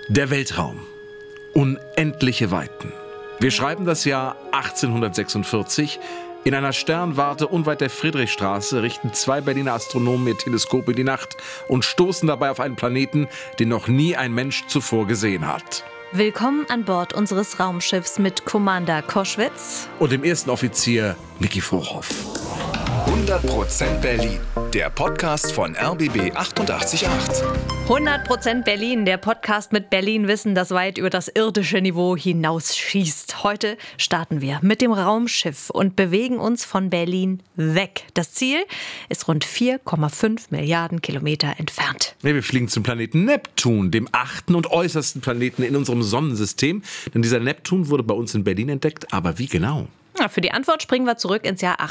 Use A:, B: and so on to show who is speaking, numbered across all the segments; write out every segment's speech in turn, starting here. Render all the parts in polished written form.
A: Der Weltraum. Unendliche Weiten. Wir schreiben das Jahr 1846. In einer Sternwarte unweit der Friedrichstraße richten 2 Berliner Astronomen ihr Teleskop in die Nacht und stoßen dabei auf einen Planeten, den noch nie ein Mensch zuvor gesehen hat.
B: Willkommen an Bord unseres Raumschiffs mit Commander Koschwitz
A: Und dem ersten Offizier Niki Vorhoff.
C: 100% Berlin, der Podcast von RBB 88.8.
B: 100% Berlin, der Podcast mit Berlin-Wissen, das weit über das irdische Niveau hinausschießt. Heute starten wir mit dem Raumschiff und bewegen uns von Berlin weg. Das Ziel ist rund 4,5 Milliarden Kilometer entfernt.
A: Ja, wir fliegen zum Planeten Neptun, dem 8. und äußersten Planeten in unserem Sonnensystem. Denn dieser Neptun wurde bei uns in Berlin entdeckt. Aber wie genau?
B: Ja, für die Antwort springen wir zurück ins Jahr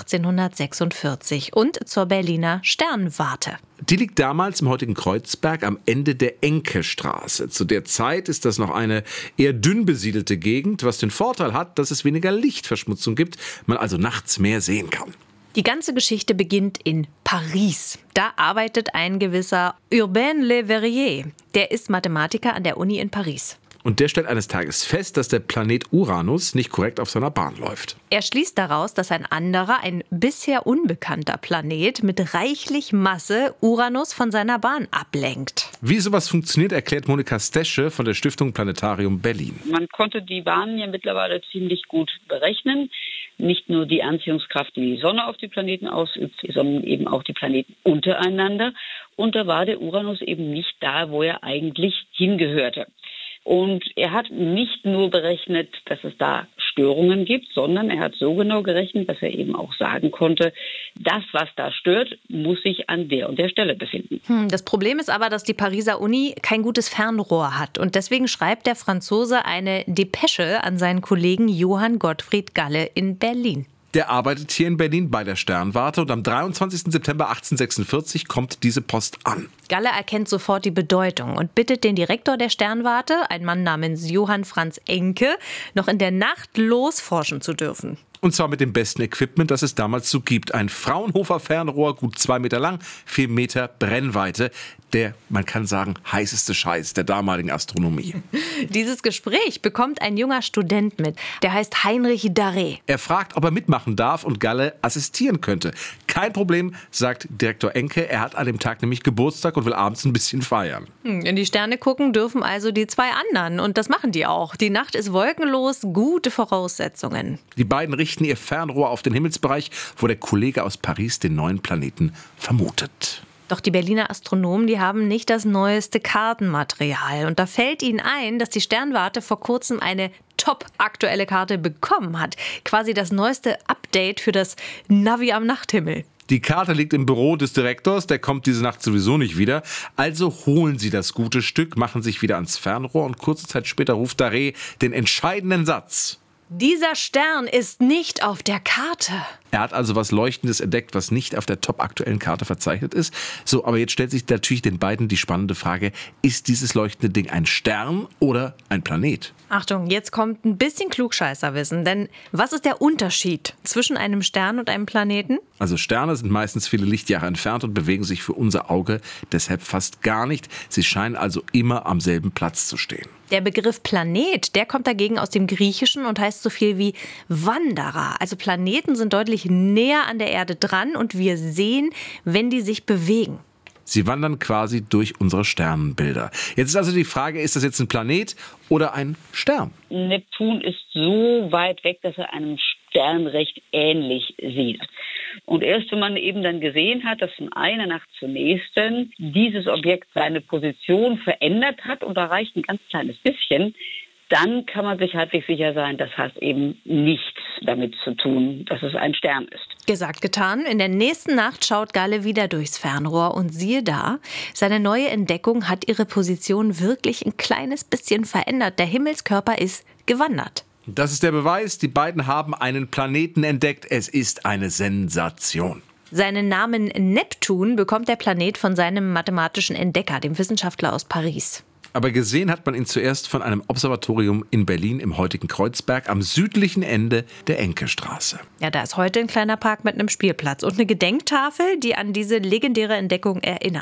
B: 1846 und zur Berliner Sternwarte.
A: Die liegt damals im heutigen Kreuzberg am Ende der Enckestraße. Zu der Zeit ist das noch eine eher dünn besiedelte Gegend, was den Vorteil hat, dass es weniger Lichtverschmutzung gibt, man also nachts mehr sehen kann.
B: Die ganze Geschichte beginnt in Paris. Da arbeitet ein gewisser Urbain Le Verrier. Der ist Mathematiker an der Uni in Paris.
A: Und der stellt eines Tages fest, dass der Planet Uranus nicht korrekt auf seiner Bahn läuft.
B: Er schließt daraus, dass ein anderer, ein bisher unbekannter Planet mit reichlich Masse Uranus von seiner Bahn ablenkt.
A: Wie sowas funktioniert, erklärt Monika Stesche von der Stiftung Planetarium Berlin.
D: Man konnte die Bahnen ja mittlerweile ziemlich gut berechnen. Nicht nur die Anziehungskraft, die die Sonne auf die Planeten ausübt, sondern eben auch die Planeten untereinander. Und da war der Uranus eben nicht da, wo er eigentlich hingehörte. Und er hat nicht nur berechnet, dass es da Störungen gibt, sondern er hat so genau gerechnet, dass er eben auch sagen konnte, das, was da stört, muss sich an der und der Stelle befinden.
B: Das Problem ist aber, dass die Pariser Uni kein gutes Fernrohr hat. Und deswegen schreibt der Franzose eine Depesche an seinen Kollegen Johann Gottfried Galle in Berlin.
A: Der arbeitet hier in Berlin bei der Sternwarte und am 23. September 1846 kommt diese Post an.
B: Galle erkennt sofort die Bedeutung und bittet den Direktor der Sternwarte, ein Mann namens Johann Franz Encke, noch in der Nacht losforschen zu dürfen.
A: Und zwar mit dem besten Equipment, das es damals so gibt. Ein Fraunhofer-Fernrohr, gut 2 Meter lang, 4 Meter Brennweite. Der, man kann sagen, heißeste Scheiß der damaligen Astronomie.
B: Dieses Gespräch bekommt ein junger Student mit. Der heißt Heinrich Darré.
A: Er fragt, ob er mitmachen darf und Galle assistieren könnte. Kein Problem, sagt Direktor Encke. Er hat an dem Tag nämlich Geburtstag und will abends ein bisschen feiern.
B: In die Sterne gucken dürfen also die 2 anderen. Und das machen die auch. Die Nacht ist wolkenlos, gute Voraussetzungen.
A: Die beiden richten ihr Fernrohr auf den Himmelsbereich, wo der Kollege aus Paris den neuen Planeten vermutet.
B: Doch die Berliner Astronomen, die haben nicht das neueste Kartenmaterial. Und da fällt ihnen ein, dass die Sternwarte vor kurzem eine top-aktuelle Karte bekommen hat. Quasi das neueste Update für das Navi am Nachthimmel.
A: Die Karte liegt im Büro des Direktors, der kommt diese Nacht sowieso nicht wieder. Also holen sie das gute Stück, machen sich wieder ans Fernrohr und kurze Zeit später ruft Darré den entscheidenden Satz.
B: Dieser Stern ist nicht auf der Karte.
A: Er hat also was Leuchtendes entdeckt, was nicht auf der top-aktuellen Karte verzeichnet ist. So, aber jetzt stellt sich natürlich den beiden die spannende Frage, ist dieses leuchtende Ding ein Stern oder ein Planet?
B: Achtung, jetzt kommt ein bisschen Klugscheißerwissen. Denn was ist der Unterschied zwischen einem Stern und einem Planeten?
A: Also Sterne sind meistens viele Lichtjahre entfernt und bewegen sich für unser Auge deshalb fast gar nicht. Sie scheinen also immer am selben Platz zu stehen.
B: Der Begriff Planet, der kommt dagegen aus dem Griechischen und heißt so viel wie Wanderer. Also Planeten sind deutlich näher an der Erde dran und wir sehen, wenn die sich bewegen.
A: Sie wandern quasi durch unsere Sternenbilder. Jetzt ist also die Frage, ist das jetzt ein Planet oder ein Stern?
D: Neptun ist so weit weg, dass er einem Stern recht ähnlich sieht. Und erst wenn man eben dann gesehen hat, dass von einer Nacht zur nächsten dieses Objekt seine Position verändert hat, und da reicht ein ganz kleines bisschen, dann kann man sich halbwegs sicher sein, das hat eben nichts damit zu tun, dass es ein Stern ist.
B: Gesagt, getan. In der nächsten Nacht schaut Galle wieder durchs Fernrohr und siehe da, seine neue Entdeckung hat ihre Position wirklich ein kleines bisschen verändert. Der Himmelskörper ist gewandert.
A: Das ist der Beweis, die beiden haben einen Planeten entdeckt. Es ist eine Sensation.
B: Seinen Namen Neptun bekommt der Planet von seinem mathematischen Entdecker, dem Wissenschaftler aus Paris.
A: Aber gesehen hat man ihn zuerst von einem Observatorium in Berlin im heutigen Kreuzberg am südlichen Ende der Enckestraße.
B: Ja, da ist heute ein kleiner Park mit einem Spielplatz und eine Gedenktafel, die an diese legendäre Entdeckung erinnert.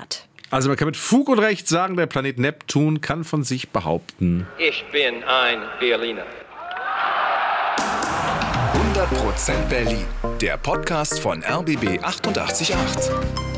A: Also man kann mit Fug und Recht sagen, der Planet Neptun kann von sich behaupten:
E: Ich bin ein Berliner.
C: 100% Berlin, der Podcast von RBB 888.